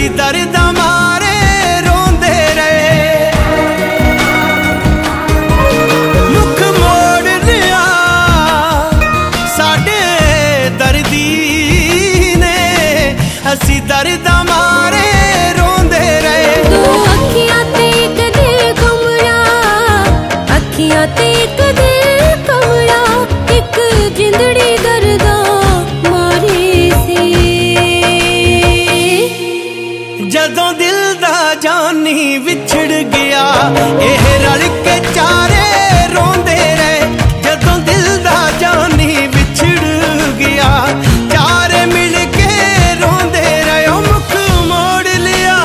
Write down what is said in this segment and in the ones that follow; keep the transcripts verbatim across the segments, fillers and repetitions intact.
असी दर्द मारे रोंदे रहे। मुख मोड़ लिया साडे दर्दी ने, असी दर्द मारे रोंदे रहे। दो अखियां ते इक दिल कमला, अखियां ते इक दिल कमला, एक जिंदड़ी दर्दा मारी सी। जदों दिल दा जानी विछड़ गया, एह रल के चारे रोंदे रहे। जदों दिल दा जानी विछड़ गया, चारे मिल के रोंदे रहे। मुख मोड़ लिया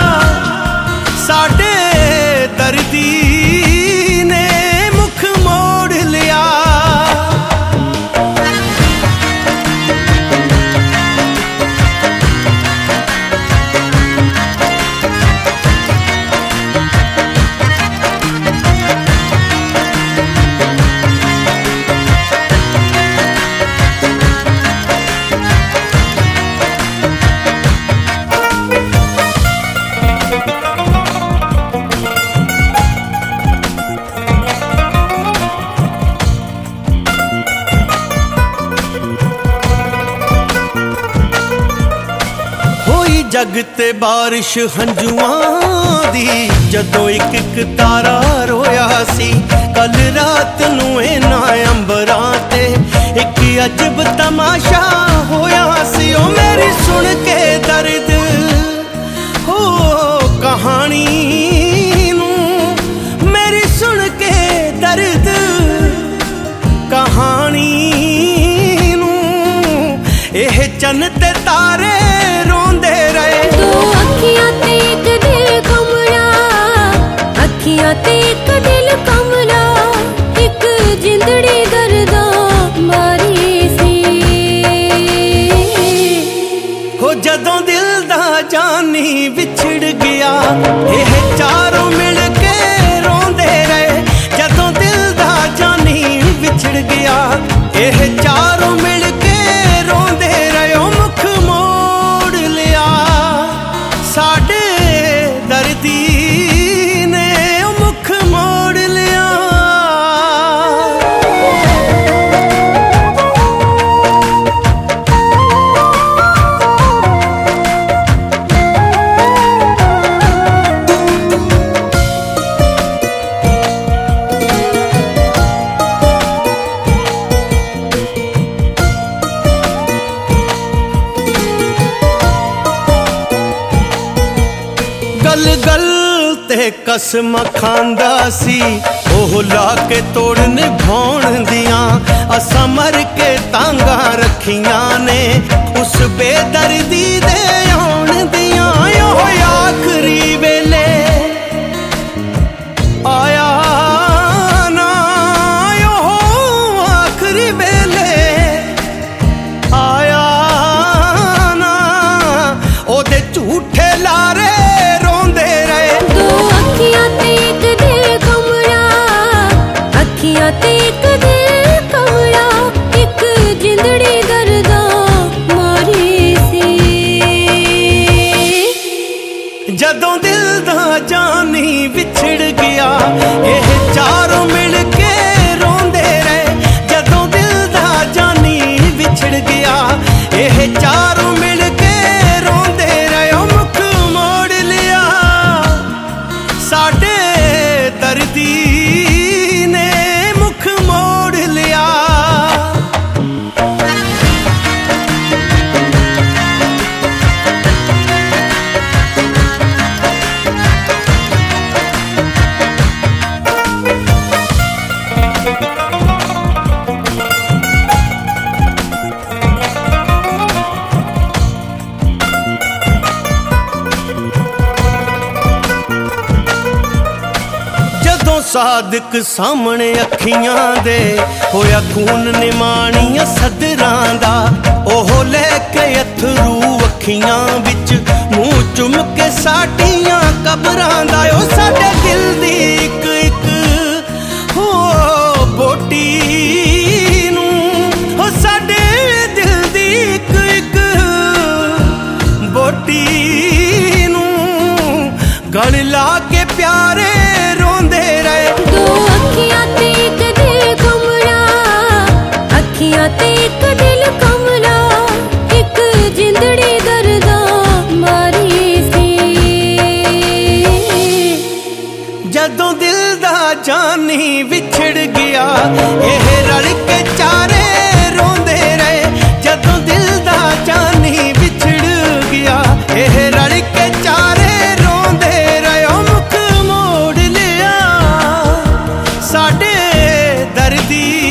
साडे दर्दी ने, मुख मोड़ लिया। जग ते बारिश हंजुआं दी, जदों एक एक तारा रोया सी। कल रात नूं इन्हां अंबरां ते एक अजब तमाशा होया सी। ओ मेरी सुन के दर्द हो कहानी नूं, मेरी सुन के दर्द कहानी नूं, एह चन्न ते तारे रोंदे रहे। दो अखियां ते इक दिल कमला, अखियां ते इक दिल कमला, एक जिंदड़ी दर्दा मारी सी। हो जदों दिल दा जानी विछड़ गया, एह चारों मिल के रोंदे रहे। जदों दिल दा जानी विछड़ गया, एह चारों मिल के रोंदे रहे। मुख मोड़ लिया साडे दर्दी ने, मुख मोड़ लिया। गल गल ते कसम खांदा सी, ओह ला के तोड़ निभाउण दियां। असां मर के तांगा रखियां ने, उस बेदर्दी दे आउण दियां। ओह आखरी वेले आया ना, ओह आखरी वेले आया ना, ओदे झूठे लारे रोंदे रहे। दो अखियां ते इक दिल कमला, अखियां ते इक दिल कमला, एक जिंदड़ी दर्दा मारी सी। जदों दिल दा जानी विछड़ गया, एह चारों मिल के रोंदे रहे। जदों दिल दा जानी विछड़ गया, एह चारों मिल के रोंदे रहे। मुख मोड़ लिया साडे दर्दी ने, मुख मोड़ लिया। सादिक सामने अखियां दे, होया खून निमाणियां सदरां दा। ओह लैके अथरू अखियां विच, मुंह चुम के साडियां कबरां दा। ओ साडे दिल दी इक इक हो बोटी नूं, ओ साडे दिल दी इक इक बोटी ਜ਼ੋਰ ਲਾ ਕੇ ਪਿਆਰੇ ਰੋਂਦੇ ਰਹੇ। दो अखियां ते एक दिल कमला, अखियां ते एक दिल कमला, एक जिंदड़ी दर्दा मारी सी। जदों दिल दा जानी विछड़ गया एह रल के चारे रोंदे रहे। जदों दिल दा जानी विछड़ गया एह रल के चारे रोंदे रहे। मुख मोड़ लिया साडे दर्दी